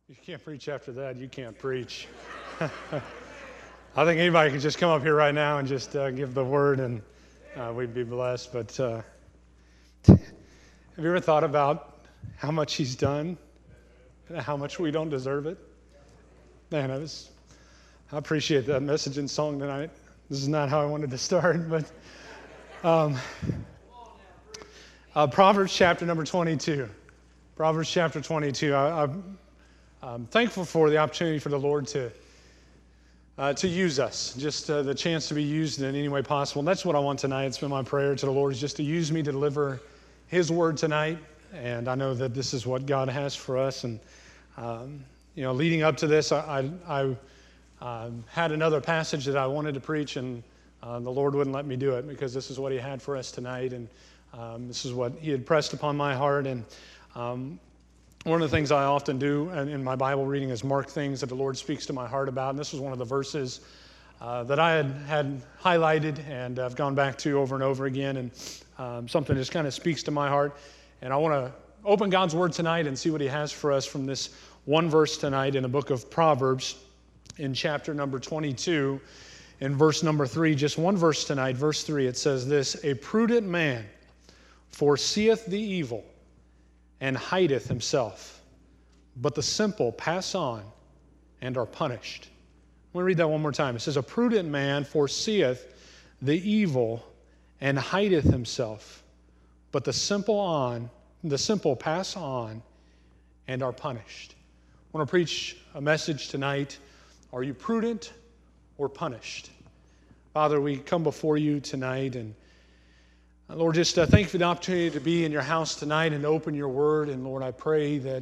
You can't preach after that. You can't preach. I think anybody can just come up here right now and just give the word, and we'd be blessed. But have you ever thought about how much he's done and how much we don't deserve it? Man, I appreciate that message and song tonight. This is not how I wanted to start, but Proverbs chapter number 22. Proverbs chapter 22. I'm thankful for the opportunity for the Lord to use us, just the chance to be used in any way possible. And that's what I want tonight. It's been my prayer to the Lord, is just to use me to deliver His word tonight. And I know that this is what God has for us. And leading up to this, I had another passage that I wanted to preach, and the Lord wouldn't let me do it because this is what He had for us tonight, and this is what He had pressed upon my heart. And one of the things I often do in my Bible reading is mark things that the Lord speaks to my heart about. And this was one of the verses that I had highlighted and I've gone back to over and over again. And something just kind of speaks to my heart. And I want to open God's Word tonight and see what He has for us from this one verse tonight in the book of Proverbs in chapter number 22 in verse number 3. Just one verse tonight, verse 3. It says this: "A prudent man foreseeth the evil and hideth himself, but the simple pass on and are punished." I'm going to read that one more time. It says, "A prudent man foreseeth the evil and hideth himself, but the simple pass on and are punished." I want to preach a message tonight. Are you prudent or punished? Father, we come before you tonight, and Lord, just thank you for the opportunity to be in your house tonight and open your word. And Lord, I pray that,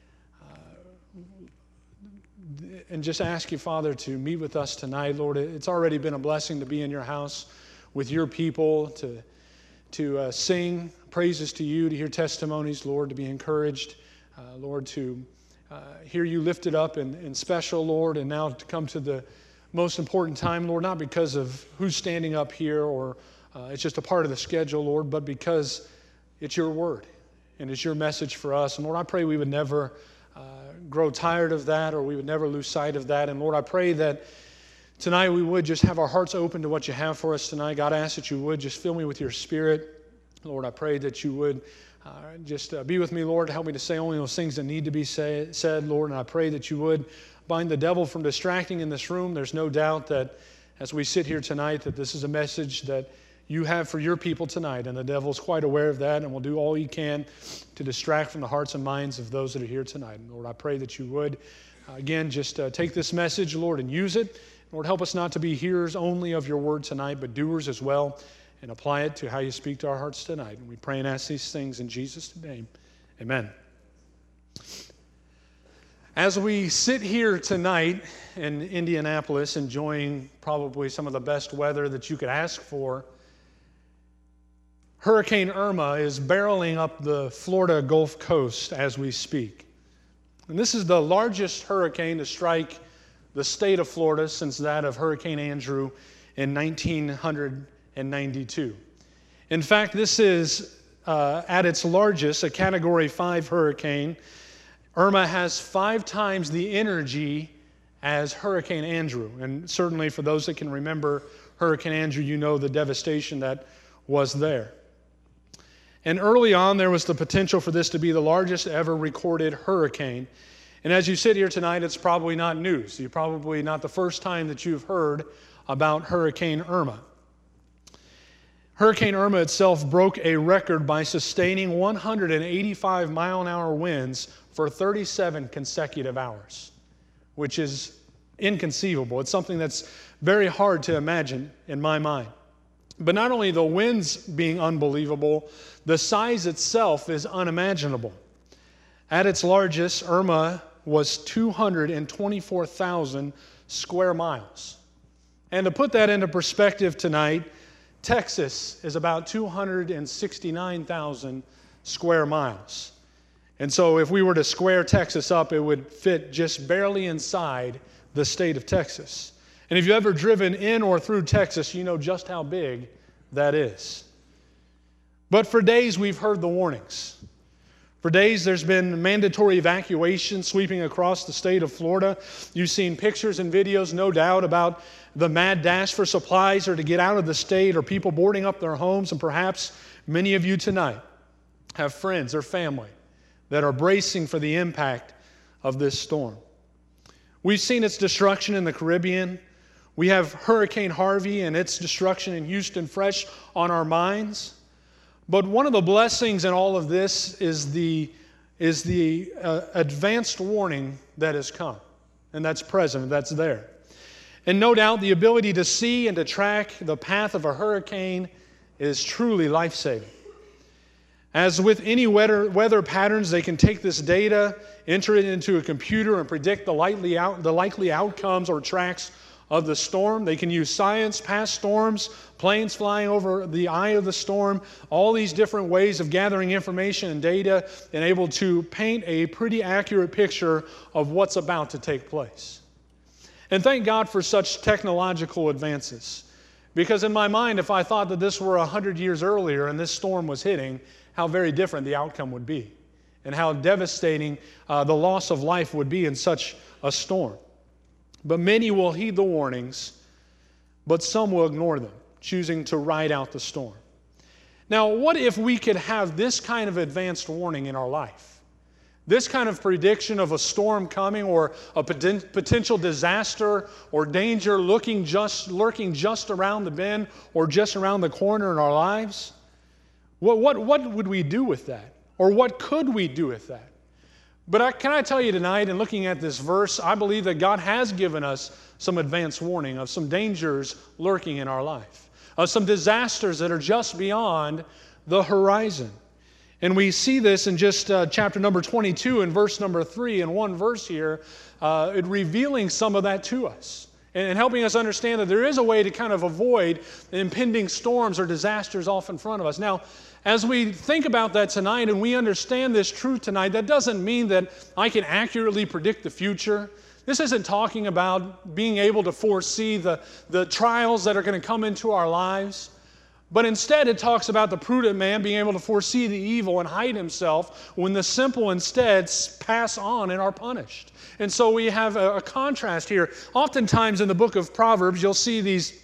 and just ask you, Father, to meet with us tonight. Lord, it's already been a blessing to be in your house with your people, to sing praises to you, to hear testimonies, Lord, to be encouraged, Lord, to hear you lifted up in special, Lord, and now to come to the most important time, Lord, not because of who's standing up here or it's just a part of the schedule, Lord, but because it's your word and it's your message for us. And Lord, I pray we would never grow tired of that, or we would never lose sight of that. And Lord, I pray that tonight we would just have our hearts open to what you have for us tonight. God, I ask that you would just fill me with your Spirit. Lord, I pray that you would just be with me, Lord. Help me to say only those things that need to be said, Lord. And I pray that you would bind the devil from distracting in this room. There's no doubt that as we sit here tonight, that this is a message that you have for your people tonight, and the devil's quite aware of that and will do all he can to distract from the hearts and minds of those that are here tonight. And Lord, I pray that you would, again, just take this message, Lord, and use it. Lord, help us not to be hearers only of your word tonight, but doers as well, and apply it to how you speak to our hearts tonight. And we pray and ask these things in Jesus' name. Amen. As we sit here tonight in Indianapolis, enjoying probably some of the best weather that you could ask for, Hurricane Irma is barreling up the Florida Gulf Coast as we speak. And this is the largest hurricane to strike the state of Florida since that of Hurricane Andrew in 1992. In fact, this is, at its largest, a Category 5 hurricane. Irma has 5 times the energy as Hurricane Andrew. And certainly for those that can remember Hurricane Andrew, you know the devastation that was there. And early on, there was the potential for this to be the largest ever recorded hurricane. And as you sit here tonight, it's probably not news. You're probably not the first time that you've heard about Hurricane Irma. Hurricane Irma itself broke a record by sustaining 185 mile-an-hour winds for 37 consecutive hours, which is inconceivable. It's something that's very hard to imagine in my mind. But not only the winds being unbelievable, the size itself is unimaginable. At its largest, Irma was 224,000 square miles. And to put that into perspective tonight, Texas is about 269,000 square miles. And so if we were to square Texas up, it would fit just barely inside the state of Texas. And if you've ever driven in or through Texas, you know just how big that is. But for days, we've heard the warnings. For days, there's been mandatory evacuation sweeping across the state of Florida. You've seen pictures and videos, no doubt, about the mad dash for supplies or to get out of the state, or people boarding up their homes. And perhaps many of you tonight have friends or family that are bracing for the impact of this storm. We've seen its destruction in the Caribbean. We have Hurricane Harvey and its destruction in Houston fresh on our minds. But one of the blessings in all of this is the advanced warning that has come, and that's present, that's there. And no doubt the ability to see and to track the path of a hurricane is truly life-saving. As with any weather patterns, they can take this data, enter it into a computer, and predict the likely outcomes or tracks of the storm. They can use science, past storms, planes flying over the eye of the storm, all these different ways of gathering information and data, and able to paint a pretty accurate picture of what's about to take place. And thank God for such technological advances. Because in my mind, if I thought that this were 100 years earlier and this storm was hitting, how very different the outcome would be, and how devastating the loss of life would be in such a storm. But many will heed the warnings, but some will ignore them, choosing to ride out the storm. Now, what if we could have this kind of advanced warning in our life? This kind of prediction of a storm coming, or a potential disaster or danger lurking just around the bend or just around the corner in our lives? What would we do with that? Or what could we do with that? But can I tell you tonight, in looking at this verse, I believe that God has given us some advance warning of some dangers lurking in our life, of some disasters that are just beyond the horizon. And we see this in just chapter number 22 and verse number 3, in one verse here, it revealing some of that to us and helping us understand that there is a way to kind of avoid impending storms or disasters off in front of us. Now, as we think about that tonight and we understand this truth tonight, that doesn't mean that I can accurately predict the future. This isn't talking about being able to foresee the trials that are going to come into our lives. But instead, it talks about the prudent man being able to foresee the evil and hide himself, when the simple instead pass on and are punished. And so we have a contrast here. Oftentimes in the book of Proverbs, you'll see these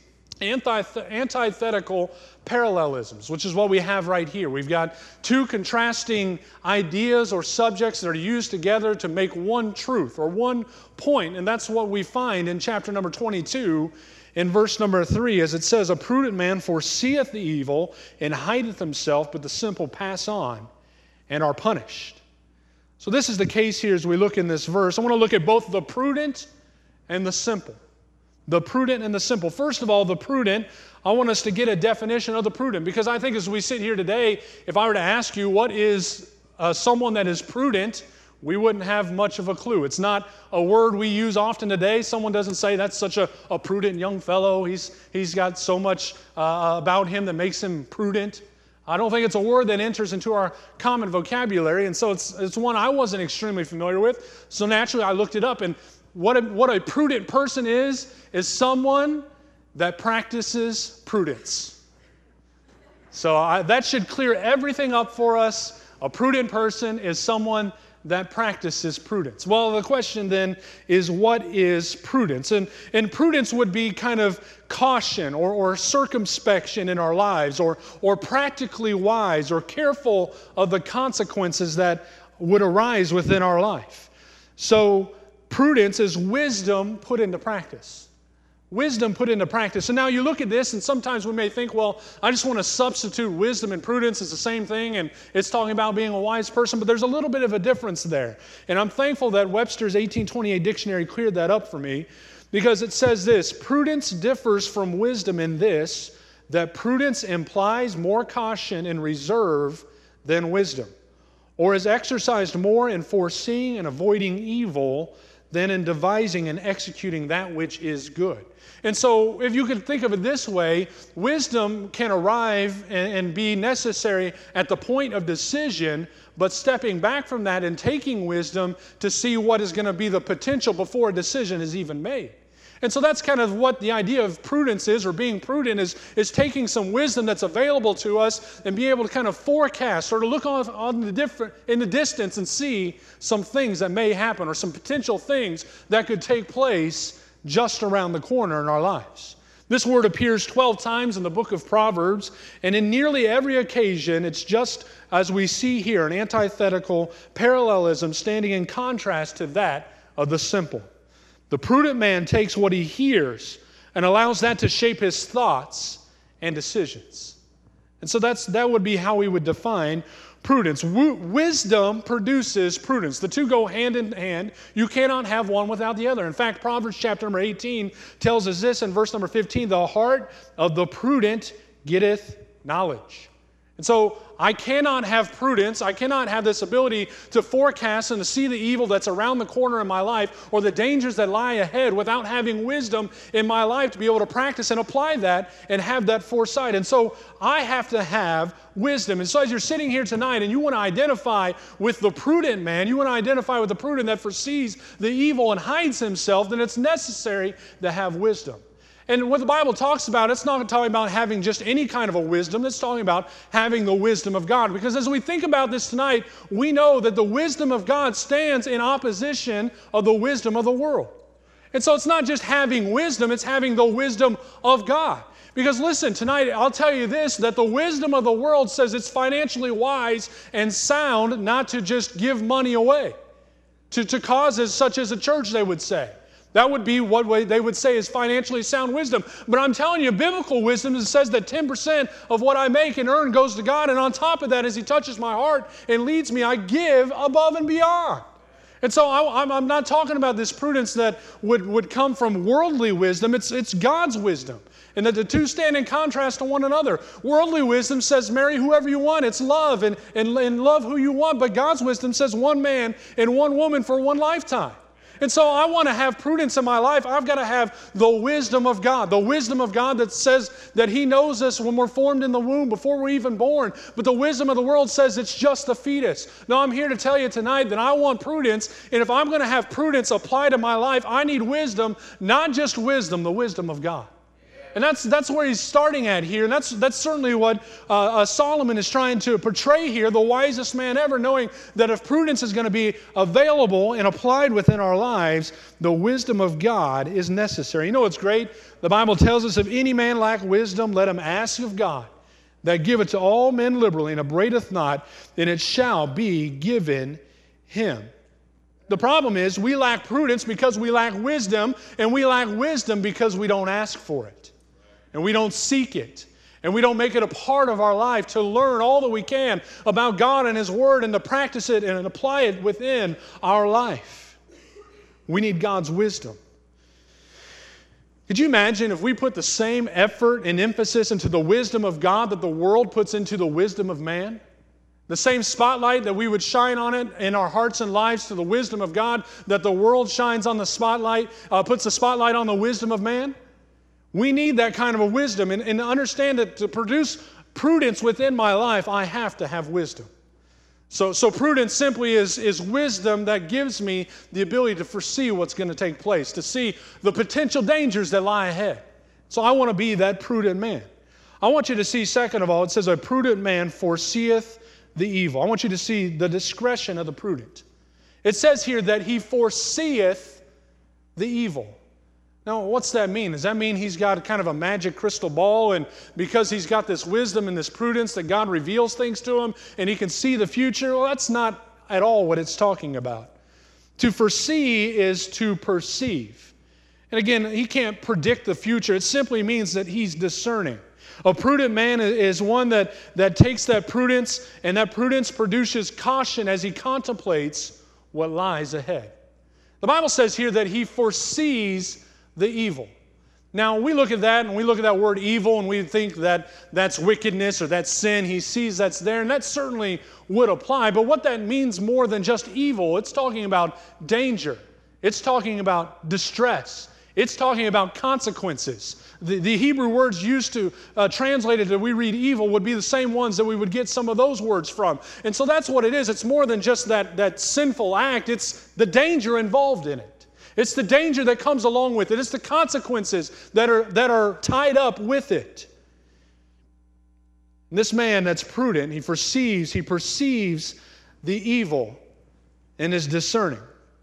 antithetical parallelisms, which is what we have right here. We've got two contrasting ideas or subjects that are used together to make one truth or one point. And that's what we find in chapter number 22 in verse number 3, as it says, "A prudent man foreseeth the evil and hideth himself, but the simple pass on and are punished." So this is the case here as we look in this verse. I want to look at both the prudent and the simple. The prudent and the simple. First of all, the prudent, I want us to get a definition of the prudent, because I think as we sit here today, if I were to ask you what is someone that is prudent, we wouldn't have much of a clue. It's not a word we use often today. Someone doesn't say that's such a prudent young fellow. He's got so much about him that makes him prudent. I don't think it's a word that enters into our common vocabulary, and so it's one I wasn't extremely familiar with. So naturally, I looked it up, and what a prudent person is someone that practices prudence. So that should clear everything up for us. A prudent person is someone that practices prudence. Well, the question then is, what is prudence? And prudence would be kind of caution or circumspection in our lives, or practically wise or careful of the consequences that would arise within our life. So prudence is wisdom put into practice. Wisdom put into practice. And now you look at this, and sometimes we may think, well, I just want to substitute wisdom and prudence as the same thing, and it's talking about being a wise person, but there's a little bit of a difference there. And I'm thankful that Webster's 1828 dictionary cleared that up for me, because it says this: prudence differs from wisdom in this, that prudence implies more caution and reserve than wisdom, or is exercised more in foreseeing and avoiding evil than in devising and executing that which is good. And so if you can think of it this way, wisdom can arrive and be necessary at the point of decision, but stepping back from that and taking wisdom to see what is going to be the potential before a decision is even made. And so that's kind of what the idea of prudence is, or being prudent is taking some wisdom that's available to us and be able to kind of forecast or to look in the distance and see some things that may happen or some potential things that could take place just around the corner in our lives. This word appears 12 times in the book of Proverbs, and in nearly every occasion, it's just as we see here, an antithetical parallelism standing in contrast to that of the simple. The prudent man takes what he hears and allows that to shape his thoughts and decisions. And so that would be how we would define prudence. Wisdom produces prudence. The two go hand in hand. You cannot have one without the other. In fact, Proverbs chapter number 18 tells us this in verse number 15, the heart of the prudent getteth knowledge. And so I cannot have prudence, I cannot have this ability to forecast and to see the evil that's around the corner in my life or the dangers that lie ahead without having wisdom in my life to be able to practice and apply that and have that foresight. And so I have to have wisdom. And so as you're sitting here tonight and you want to identify with the prudent man, you want to identify with the prudent that foresees the evil and hides himself, then it's necessary to have wisdom. And what the Bible talks about, it's not talking about having just any kind of a wisdom. It's talking about having the wisdom of God. Because as we think about this tonight, we know that the wisdom of God stands in opposition of the wisdom of the world. And so it's not just having wisdom, it's having the wisdom of God. Because listen, tonight I'll tell you this, that the wisdom of the world says it's financially wise and sound not to just give money away to causes such as a church, they would say. That would be what they would say is financially sound wisdom. But I'm telling you, biblical wisdom says that 10% of what I make and earn goes to God. And on top of that, as He touches my heart and leads me, I give above and beyond. And so I'm not talking about this prudence that would come from worldly wisdom. It's God's wisdom. And that the two stand in contrast to one another. Worldly wisdom says marry whoever you want. It's love and love who you want. But God's wisdom says one man and one woman for one lifetime. And so I want to have prudence in my life. I've got to have the wisdom of God. The wisdom of God that says that He knows us when we're formed in the womb, before we're even born. But the wisdom of the world says it's just the fetus. Now I'm here to tell you tonight that I want prudence. And if I'm going to have prudence applied to my life, I need wisdom, not just wisdom, the wisdom of God. And that's where he's starting at here. And that's certainly what Solomon is trying to portray here, the wisest man ever, knowing that if prudence is going to be available and applied within our lives, the wisdom of God is necessary. You know what's great? The Bible tells us, if any man lack wisdom, let him ask of God, that giveth to all men liberally and upbraideth not, and it shall be given him. The problem is we lack prudence because we lack wisdom, and we lack wisdom because we don't ask for it. And we don't seek it. And we don't make it a part of our life to learn all that we can about God and His Word and to practice it and apply it within our life. We need God's wisdom. Could you imagine if we put the same effort and emphasis into the wisdom of God that the world puts into the wisdom of man? The same spotlight that we would shine on it in our hearts and lives to the wisdom of God that the world shines on the spotlight, puts the spotlight on the wisdom of man? We need that kind of a wisdom. And to understand that to produce prudence within my life, I have to have wisdom. So prudence simply is wisdom that gives me the ability to foresee what's going to take place, to see the potential dangers that lie ahead. So I want to be that prudent man. I want you to see, second of all, it says a prudent man foreseeth the evil. I want you to see the discretion of the prudent. It says here that he foreseeth the evil. Now, what's that mean? Does that mean he's got kind of a magic crystal ball, and because he's got this wisdom and this prudence that God reveals things to him and he can see the future? Well, that's not at all what it's talking about. To foresee is to perceive. And again, he can't predict the future. It simply means that he's discerning. A prudent man is one that takes that prudence, and that prudence produces caution as he contemplates what lies ahead. The Bible says here that he foresees the evil. Now, we look at that and we look at that word evil and we think that that's wickedness or that's sin. He sees that's there, and that certainly would apply. But what that means more than just evil, it's talking about danger. It's talking about distress. It's talking about consequences. The Hebrew words used to translated that we read evil would be the same ones that we would get some of those words from. And so that's what it is. It's more than just that sinful act. It's the danger involved in it. It's the danger that comes along with it. It's the consequences that are tied up with it. And this man that's prudent, he perceives the evil and is discerning.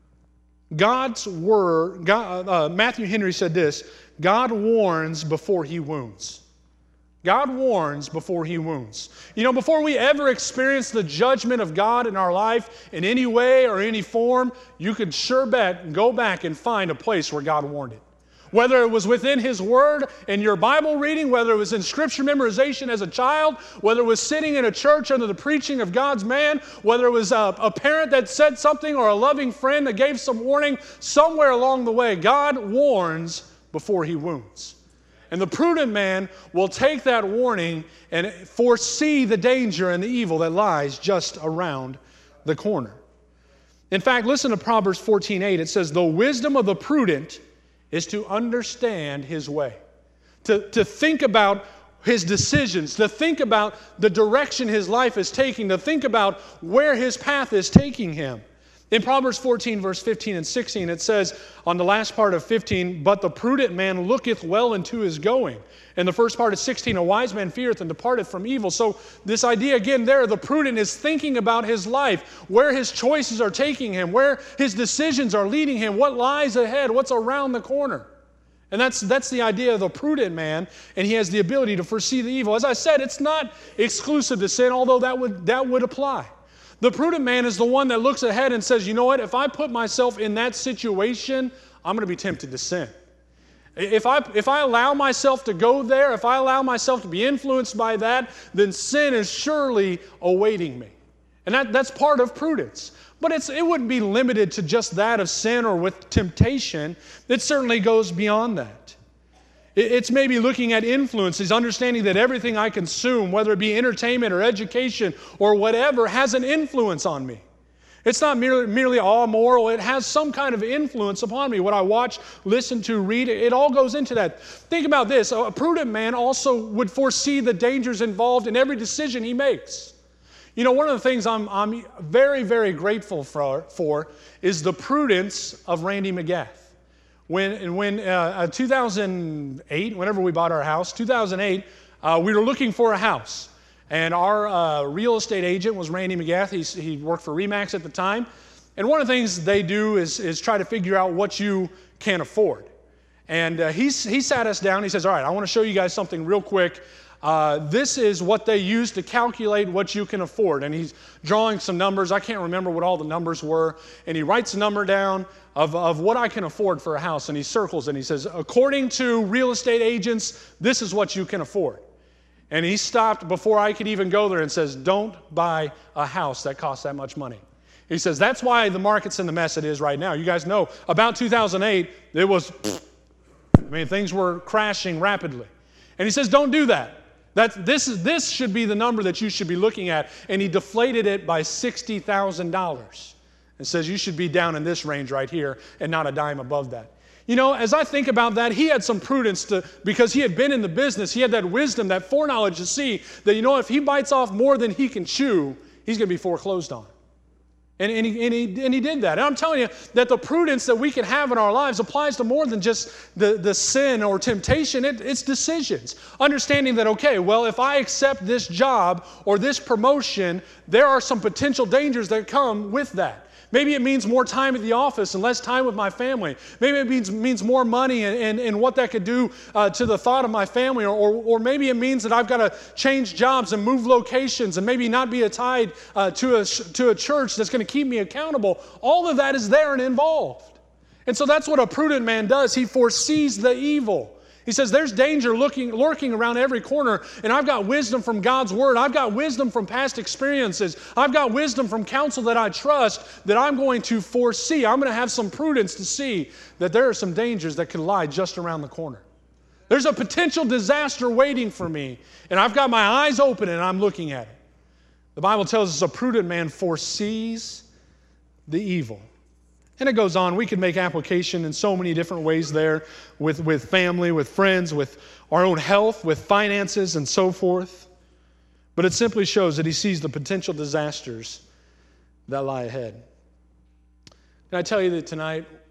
God's word, Matthew Henry said this, God warns before he wounds. God warns before he wounds. You know, before we ever experience the judgment of God in our life in any way or any form, you could sure bet go back and find a place where God warned it. Whether it was within His Word, in your Bible reading, whether it was in Scripture memorization as a child, whether it was sitting in a church under the preaching of God's man, whether it was a parent that said something or a loving friend that gave some warning, somewhere along the way, God warns before He wounds. And the prudent man will take that warning and foresee the danger and the evil that lies just around the corner. In fact, listen to Proverbs 14:8. It says, "The wisdom of the prudent is to understand his way," to think about his decisions, to think about the direction his life is taking, to think about where his path is taking him. In Proverbs 14, verse 15 and 16, it says on the last part of 15, "But the prudent man looketh well into his going." And the first part of 16, "A wise man feareth and departeth from evil." So this idea again there, the prudent is thinking about his life, where his choices are taking him, where his decisions are leading him, what lies ahead, what's around the corner. And that's the idea of the prudent man, and he has the ability to foresee the evil. As I said, it's not exclusive to sin, although that would apply. The prudent man is the one that looks ahead and says, you know what, if I put myself in that situation, I'm going to be tempted to sin. If I allow myself to go there, if I allow myself to be influenced by that, then sin is surely awaiting me. And that's part of prudence. But it wouldn't be limited to just that of sin or with temptation. It certainly goes beyond that. It's maybe looking at influences, understanding that everything I consume, whether it be entertainment or education or whatever, has an influence on me. It's not merely all moral. It has some kind of influence upon me. What I watch, listen to, read, it all goes into that. Think about this. A prudent man also would foresee the dangers involved in every decision he makes. You know, one of the things I'm very, very grateful for is the prudence of Randy McGath. When 2008, whenever we bought our house, 2008, we were looking for a house. And our real estate agent was Randy McGath. He worked for RE/MAX at the time. And one of the things they do is try to figure out what you can afford. And he sat us down. He says, all right, I want to show you guys something real quick. This is what they use to calculate what you can afford. And he's drawing some numbers. I can't remember what all the numbers were. And he writes a number down of what I can afford for a house. And he circles and he says, according to real estate agents, this is what you can afford. And he stopped before I could even go there and says, don't buy a house that costs that much money. He says, that's why the market's in the mess it is right now. You guys know, about 2008, it was, things were crashing rapidly. And he says, don't do that. This should be the number that you should be looking at. And he deflated it by $60,000 and says you should be down in this range right here and not a dime above that. You know, as I think about that, he had some prudence because he had been in the business. He had that wisdom, that foreknowledge to see that, you know, if he bites off more than he can chew, he's going to be foreclosed on. And he did that. And I'm telling you that the prudence that we can have in our lives applies to more than just the sin or temptation. It's decisions. Understanding that, okay, well, if I accept this job or this promotion, there are some potential dangers that come with that. Maybe it means more time at the office and less time with my family. Maybe it means more money and what that could do to the thought of my family. Or maybe it means that I've got to change jobs and move locations and maybe not be tied to a church that's going to keep me accountable. All of that is there and involved. And so that's what a prudent man does. He foresees the evil. He says, there's danger lurking around every corner, and I've got wisdom from God's Word. I've got wisdom from past experiences. I've got wisdom from counsel that I trust that I'm going to foresee. I'm going to have some prudence to see that there are some dangers that could lie just around the corner. There's a potential disaster waiting for me, and I've got my eyes open and I'm looking at it. The Bible tells us a prudent man foresees the evil. And it goes on. We could make application in so many different ways there with family, with friends, with our own health, with finances, and so forth. But it simply shows that he sees the potential disasters that lie ahead. Can I tell you that tonight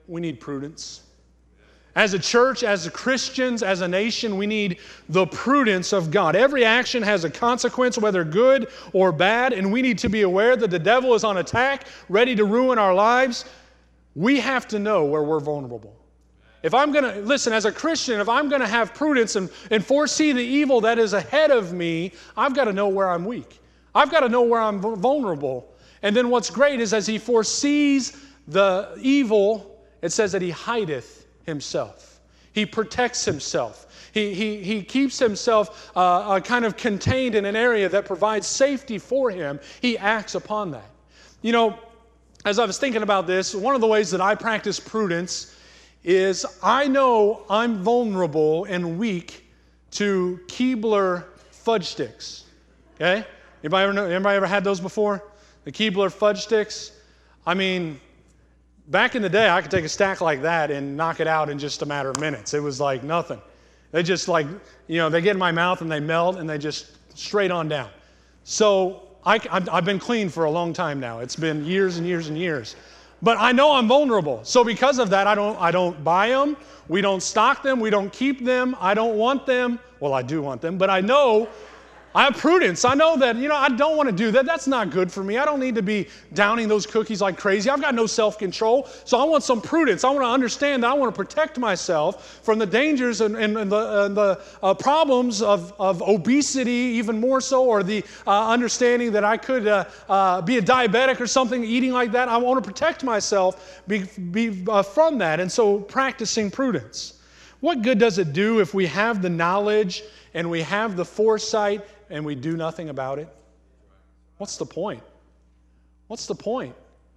we need prudence. As a church, as Christians, as a nation, we need the prudence of God. Every action has a consequence, whether good or bad, and we need to be aware that the devil is on attack, ready to ruin our lives. We have to know where we're vulnerable. If I'm going to, listen, as a Christian, if I'm going to have prudence and foresee the evil that is ahead of me, I've got to know where I'm weak. I've got to know where I'm vulnerable. And then what's great is as he foresees the evil, it says that he hideth himself. He protects himself. He keeps himself kind of contained in an area that provides safety for him. He acts upon that. You know, as I was thinking about this, one of the ways that I practice prudence is I know I'm vulnerable and weak to Keebler fudge sticks. Okay? Anybody ever had those before? The Keebler fudge sticks? I mean, back in the day, I could take a stack like that and knock it out in just a matter of minutes. It was like nothing. They just like, they get in my mouth and they melt and they just straight on down. So I've been clean for a long time now. It's been years and years and years. But I know I'm vulnerable. So because of that, I don't buy them. We don't stock them. We don't keep them. I don't want them. Well, I do want them, but I know I have prudence. I know that, I don't want to do that. That's not good for me. I don't need to be downing those cookies like crazy. I've got no self-control. So I want some prudence. I want to understand that I want to protect myself from the dangers and the problems of obesity, even more so, or the understanding that I could be a diabetic or something, eating like that. I want to protect myself from that. And so practicing prudence. What good does it do if we have the knowledge and we have the foresight and we do nothing about it? What's the point? What's the point?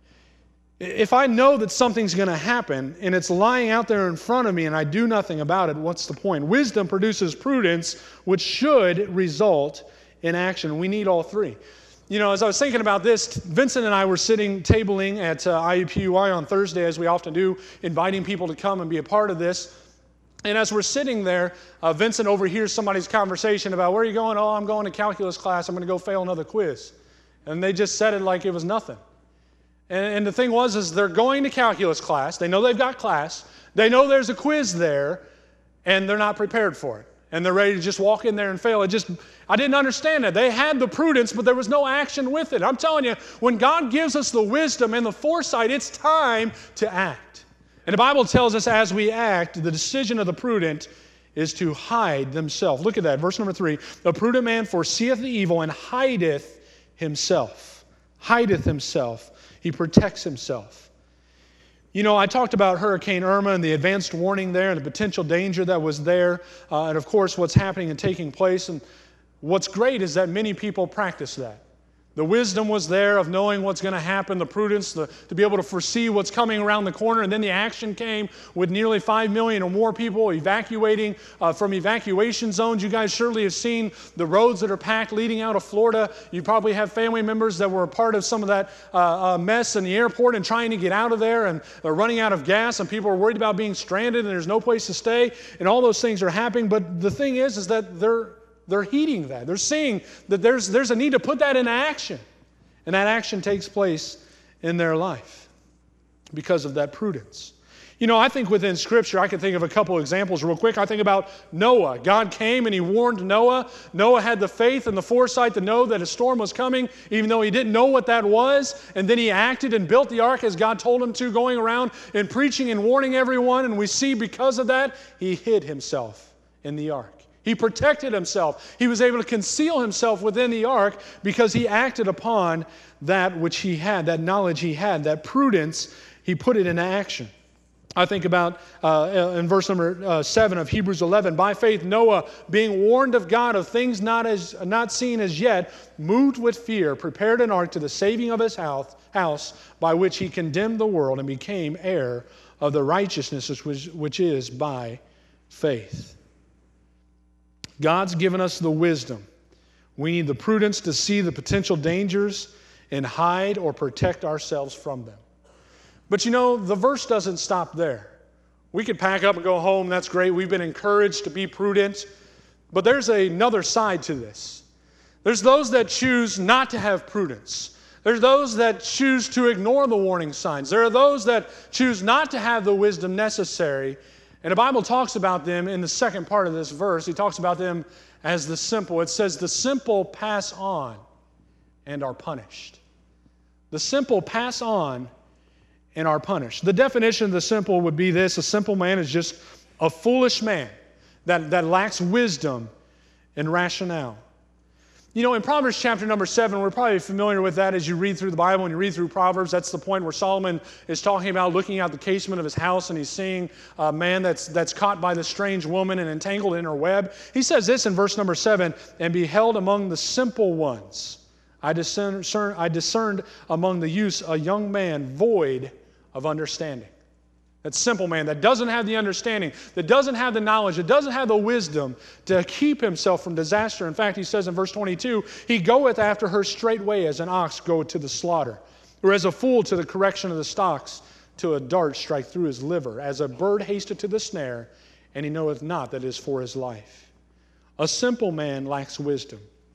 If I know that something's going to happen and it's lying out there in front of me and I do nothing about it, what's the point? Wisdom produces prudence, which should result in action. We need all three. As I was thinking about this, Vincent and I were sitting tabling at IUPUI on Thursday, as we often do, inviting people to come and be a part of this. And as we're sitting there, Vincent overhears somebody's conversation about, where are you going? Oh, I'm going to calculus class. I'm going to go fail another quiz. And they just said it like it was nothing. And the thing was, they're going to calculus class. They know they've got class. They know there's a quiz there, and they're not prepared for it. And they're ready to just walk in there and fail. I didn't understand that. They had the prudence, but there was no action with it. I'm telling you, when God gives us the wisdom and the foresight, it's time to act. And the Bible tells us as we act, the decision of the prudent is to hide themselves. Look at that, verse number 3. The prudent man foreseeth the evil and hideth himself. Hideth himself. He protects himself. I talked about Hurricane Irma and the advanced warning there and the potential danger that was there. And of course, what's happening and taking place. And what's great is that many people practice that. The wisdom was there of knowing what's going to happen, the prudence to be able to foresee what's coming around the corner. And then the action came with nearly 5 million or more people evacuating from evacuation zones. You guys surely have seen the roads that are packed leading out of Florida. You probably have family members that were a part of some of that mess in the airport and trying to get out of there. And they're running out of gas and people are worried about being stranded and there's no place to stay. And all those things are happening. But the thing is that they're heeding that. They're seeing that there's a need to put that into action. And that action takes place in their life because of that prudence. I think within Scripture, I can think of a couple examples real quick. I think about Noah. God came and he warned Noah. Noah had the faith and the foresight to know that a storm was coming, even though he didn't know what that was. And then he acted and built the ark as God told him to, going around and preaching and warning everyone. And we see because of that, he hid himself in the ark. He protected himself. He was able to conceal himself within the ark because he acted upon that which he had, that knowledge he had, that prudence, he put it into action. I think about in verse number 7 of Hebrews 11, by faith Noah, being warned of God of things not seen as yet, moved with fear, prepared an ark to the saving of his house, by which he condemned the world and became heir of the righteousness which is by faith. God's given us the wisdom. We need the prudence to see the potential dangers and hide or protect ourselves from them. But the verse doesn't stop there. We could pack up and go home. That's great. We've been encouraged to be prudent. But there's another side to this. There's those that choose not to have prudence. There's those that choose to ignore the warning signs. There are those that choose not to have the wisdom necessary. And the Bible talks about them in the second part of this verse. He talks about them as the simple. It says, the simple pass on and are punished. The simple pass on and are punished. The definition of the simple would be this: a simple man is just a foolish man that lacks wisdom and rationale. You know, in Proverbs chapter number 7, we're probably familiar with that as you read through the Bible and you read through Proverbs. That's the point where Solomon is talking about looking out the casement of his house and he's seeing a man that's caught by the strange woman and entangled in her web. He says this in verse number 7, and beheld among the simple ones, I discerned among the youths a young man void of understanding. That simple man that doesn't have the understanding, that doesn't have the knowledge, that doesn't have the wisdom to keep himself from disaster. In fact, he says in verse 22, he goeth after her straightway as an ox goeth to the slaughter, or as a fool to the correction of the stocks, till a dart strike through his liver, as a bird hasteth to the snare, and he knoweth not that it is for his life. A simple man lacks wisdom.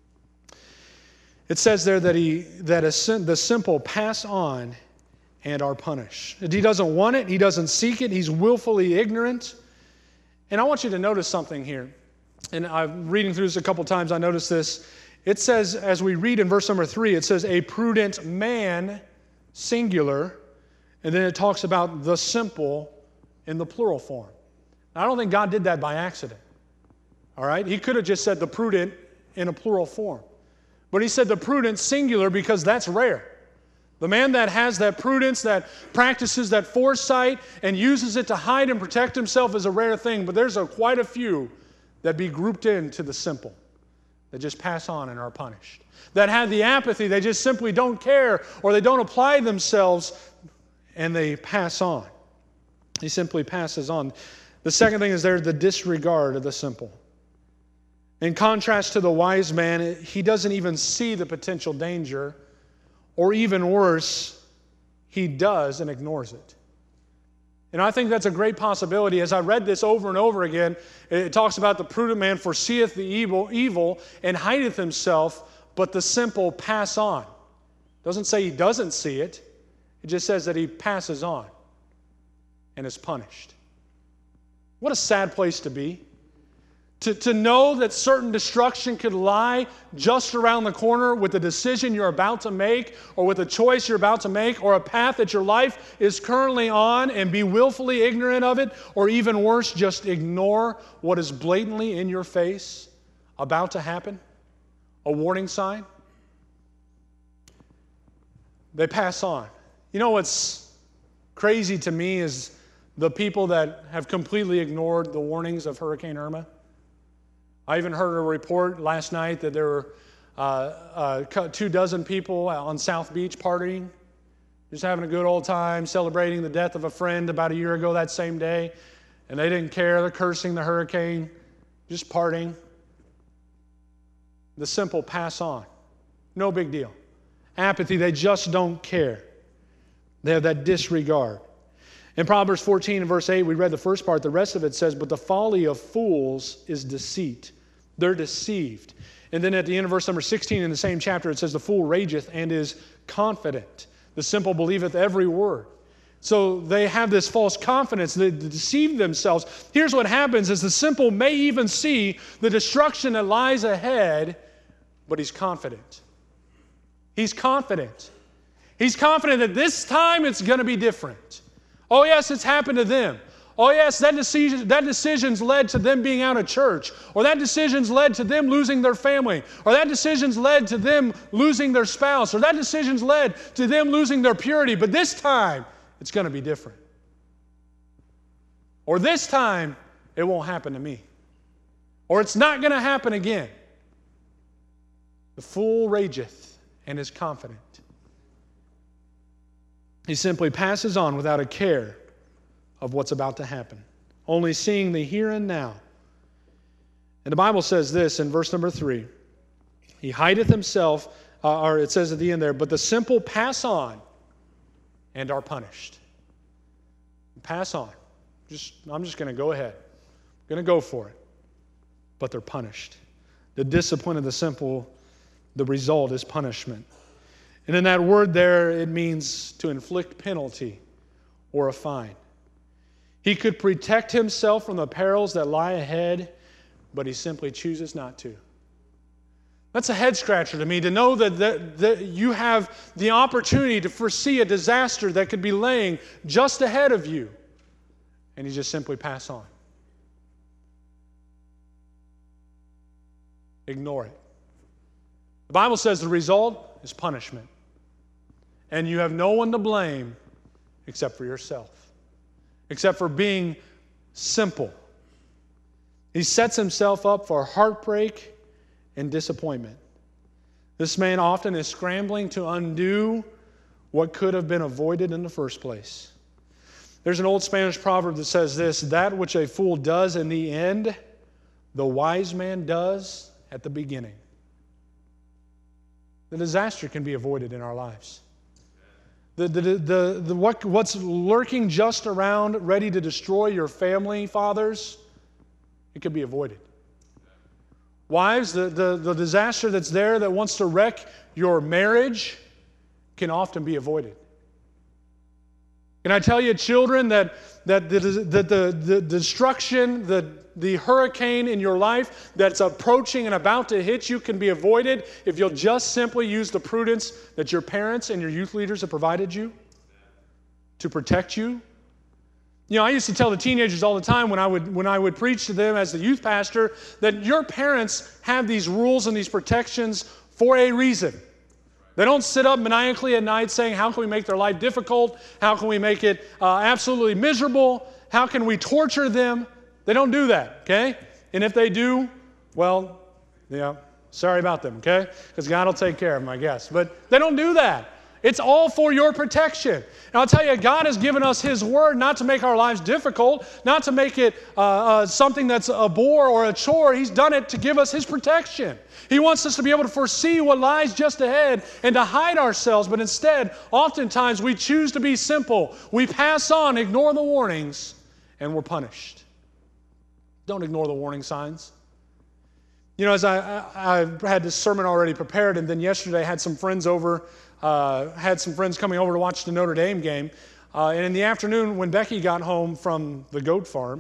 It says there that the simple pass on and are punished. He doesn't want it. He doesn't seek it. He's willfully ignorant. And I want you to notice something here. And I'm reading through this a couple times. I noticed this. It says, as we read in verse number 3, it says, a prudent man, singular. And then it talks about the simple in the plural form. Now, I don't think God did that by accident. All right? He could have just said the prudent in a plural form. But he said the prudent singular because that's rare. The man that has that prudence, that practices that foresight and uses it to hide and protect himself is a rare thing, but there's quite a few that be grouped into the simple, that just pass on and are punished. That have the apathy, they just simply don't care or they don't apply themselves and they pass on. He simply passes on. The second thing is there's the disregard of the simple. In contrast to the wise man, he doesn't even see the potential danger. Or even worse, he does and ignores it. And I think that's a great possibility. As I read this over and over again, it talks about the prudent man foreseeth the evil and hideth himself, but the simple pass on. It doesn't say he doesn't see it. It just says that he passes on and is punished. What a sad place to be. To know that certain destruction could lie just around the corner with the decision you're about to make or with a choice you're about to make or a path that your life is currently on and be willfully ignorant of it, or even worse, just ignore what is blatantly in your face about to happen, a warning sign. They pass on. You know what's crazy to me is the people that have completely ignored the warnings of Hurricane Irma. I even heard a report last night that there were 24 people on South Beach partying, just having a good old time, celebrating the death of a friend about a year ago that same day, and they didn't care. They're cursing the hurricane, just partying. The simple pass on. No big deal. Apathy, they just don't care. They have that disregard. In Proverbs 14 and verse 8, we read the first part. The rest of it says, but the folly of fools is deceit. They're deceived. And then at the end of verse number 16 in the same chapter, it says, the fool rageth and is confident. The simple believeth every word. So they have this false confidence. They deceive themselves. Here's what happens is the simple may even see the destruction that lies ahead, but he's confident. He's confident. He's confident that this time it's going to be different. Oh, yes, it's happened to them. Oh, yes, that decision's led to them being out of church. Or that decision's led to them losing their family. Or that decision's led to them losing their spouse. Or that decision's led to them losing their purity. But this time, it's going to be different. Or this time, it won't happen to me. Or it's not going to happen again. The fool rageth and is confident. He simply passes on without a care of what's about to happen, only seeing the here and now. And the Bible says this in verse number 3. He hideth himself, or it says at the end there, but the simple pass on and are punished. Pass on. I'm just going to go ahead. I'm going to go for it. But they're punished. The discipline of the simple, the result is punishment. And in that word there, it means to inflict penalty or a fine. He could protect himself from the perils that lie ahead, but he simply chooses not to. That's a head scratcher to me, to know that you have the opportunity to foresee a disaster that could be laying just ahead of you, and you just simply pass on. Ignore it. The Bible says the result is punishment, and you have no one to blame except for yourself, except for being simple. He sets himself up for heartbreak and disappointment. This man often is scrambling to undo what could have been avoided in the first place. There's an old Spanish proverb that says this: that which a fool does in the end, the wise man does at the beginning. The disaster can be avoided in our lives. What's lurking just around, ready to destroy your family, fathers, it can be avoided. Wives, the disaster that's there that wants to wreck your marriage can often be avoided. Can I tell you, children, that the destruction, the hurricane in your life that's approaching and about to hit you can be avoided if you'll just simply use the prudence that your parents and your youth leaders have provided you to protect you? You know, I used to tell the teenagers all the time when I would preach to them as the youth pastor that your parents have these rules and these protections for a reason. They don't sit up maniacally at night saying, how can we make their life difficult? How can we make it absolutely miserable? How can we torture them? They don't do that, okay? And if they do, well, yeah, sorry about them, okay? Because God will take care of them, I guess. But they don't do that. It's all for your protection. And I'll tell you, God has given us His Word not to make our lives difficult, not to make it something that's a bore or a chore. He's done it to give us His protection. He wants us to be able to foresee what lies just ahead and to hide ourselves, but instead, oftentimes we choose to be simple. We pass on, ignore the warnings, and we're punished. Don't ignore the warning signs. You know, as I had this sermon already prepared, and then yesterday I had some friends over, coming over to watch the Notre Dame game. And in the afternoon, when Becky got home from the goat farm,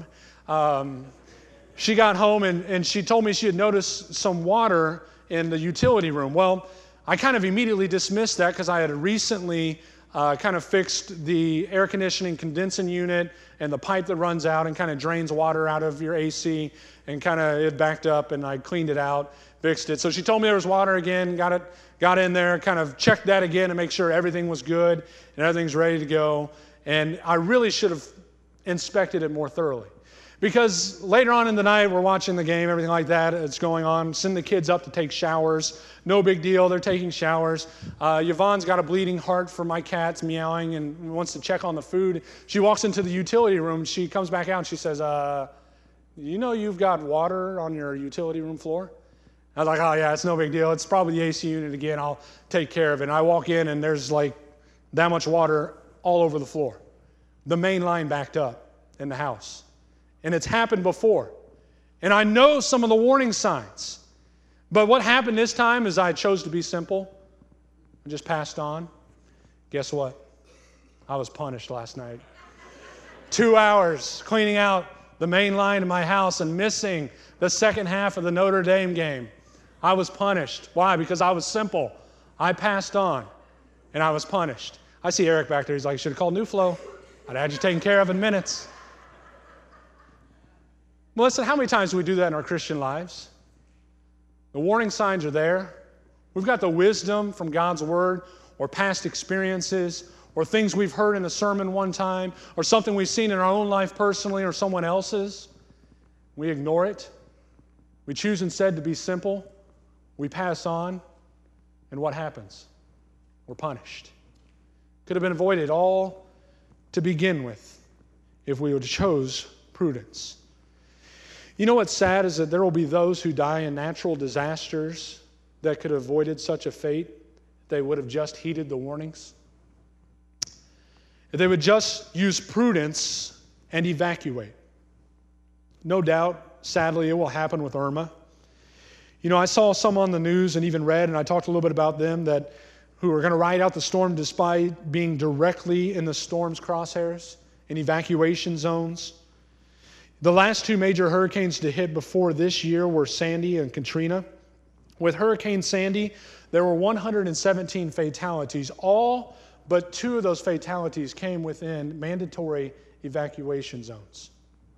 she got home and she told me she had noticed some water in the utility room. Well, I kind of immediately dismissed that because I had recently kind of fixed the air conditioning condensing unit and the pipe that runs out and kind of drains water out of your AC, and kind of it backed up, and I cleaned it out, fixed it. So she told me there was water again, got in there, kind of checked that again to make sure everything was good and everything's ready to go. And I really should have inspected it more thoroughly. Because later on in the night, we're watching the game, everything like that, it's going on, send the kids up to take showers. No big deal, they're taking showers. Yvonne's got a bleeding heart for my cat's meowing and wants to check on the food. She walks into the utility room, she comes back out and she says, you know you've got water on your utility room floor? I was like, oh yeah, it's no big deal. It's probably the AC unit again, I'll take care of it. And I walk in and there's like that much water all over the floor. The main line backed up in the house. And it's happened before. And I know some of the warning signs. But what happened this time is I chose to be simple. I just passed on. Guess what? I was punished last night. 2 hours cleaning out the main line in my house and missing the second half of the Notre Dame game. I was punished. Why? Because I was simple. I passed on, and I was punished. I see Eric back there. He's like, you should have called New Flow. I'd had you taken care of in minutes. Melissa, how many times do we do that in our Christian lives? The warning signs are there. We've got the wisdom from God's Word or past experiences or things we've heard in a sermon one time or something we've seen in our own life personally or someone else's. We ignore it. We choose instead to be simple. We pass on. And what happens? We're punished. Could have been avoided all to begin with if we would have chose prudence. You know what's sad is that there will be those who die in natural disasters that could have avoided such a fate if they would have just heeded the warnings. If they would just use prudence and evacuate. No doubt, sadly, it will happen with Irma. You know, I saw some on the news and even read, and I talked a little bit about them, that who are going to ride out the storm despite being directly in the storm's crosshairs, in evacuation zones. The last two major hurricanes to hit before this year were Sandy and Katrina. With Hurricane Sandy, there were 117 fatalities. All but 2 of those fatalities came within mandatory evacuation zones.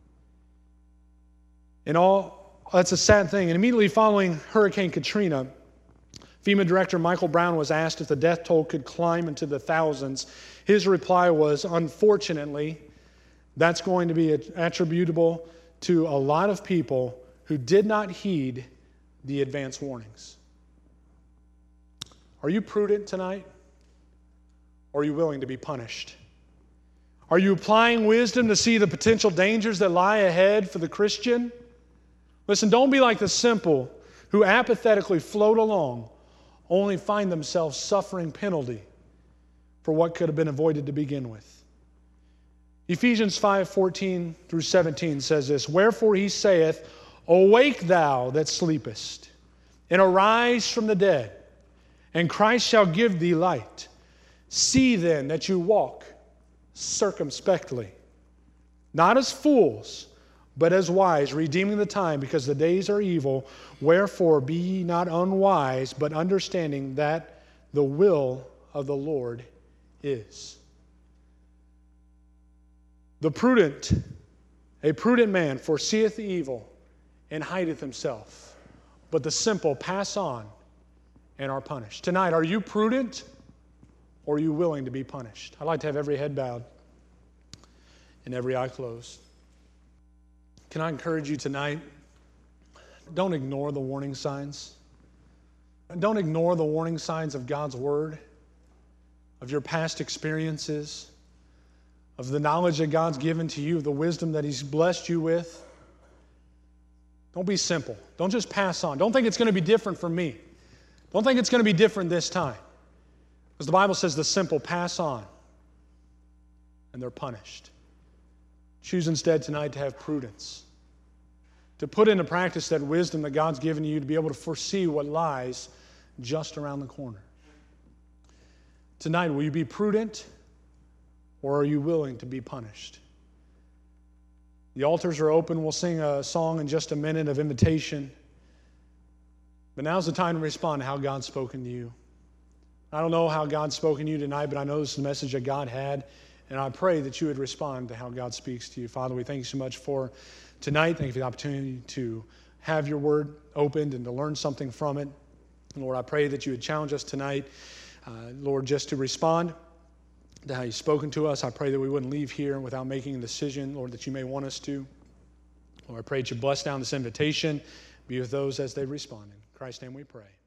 That's a sad thing. And immediately following Hurricane Katrina, FEMA Director Michael Brown was asked if the death toll could climb into the thousands. His reply was, unfortunately, that's going to be attributable to a lot of people who did not heed the advance warnings. Are you prudent tonight? Or are you willing to be punished? Are you applying wisdom to see the potential dangers that lie ahead for the Christian? Listen, don't be like the simple who apathetically float along, only find themselves suffering penalty for what could have been avoided to begin with. Ephesians 5:14 through 17 says this, "Wherefore he saith, Awake thou that sleepest, and arise from the dead, and Christ shall give thee light. See then that you walk circumspectly, not as fools, but as wise, redeeming the time, because the days are evil. Wherefore be ye not unwise, but understanding that the will of the Lord is." A prudent man foreseeth the evil and hideth himself, but the simple pass on and are punished. Tonight, are you prudent or are you willing to be punished? I'd like to have every head bowed and every eye closed. Can I encourage you tonight? Don't ignore the warning signs. Don't ignore the warning signs of God's Word, of your past experiences, of the knowledge that God's given to you, of the wisdom that He's blessed you with. Don't be simple. Don't just pass on. Don't think it's going to be different for me. Don't think it's going to be different this time. Because the Bible says the simple pass on and they're punished. Choose instead tonight to have prudence, to put into practice that wisdom that God's given you to be able to foresee what lies just around the corner. Tonight, will you be prudent or are you willing to be punished? The altars are open. We'll sing a song in just a minute of invitation. But now's the time to respond to how God's spoken to you. I don't know how God's spoken to you tonight, but I know this is the message that God had, and I pray that you would respond to how God speaks to you. Father, we thank you so much for tonight. Thank you for the opportunity to have your word opened and to learn something from it. And Lord, I pray that you would challenge us tonight, Lord, just to respond to how you've spoken to us. I pray that we wouldn't leave here without making a decision, Lord, that you may want us to. Lord, I pray that you bless down this invitation, be with those as they respond. In Christ's name we pray.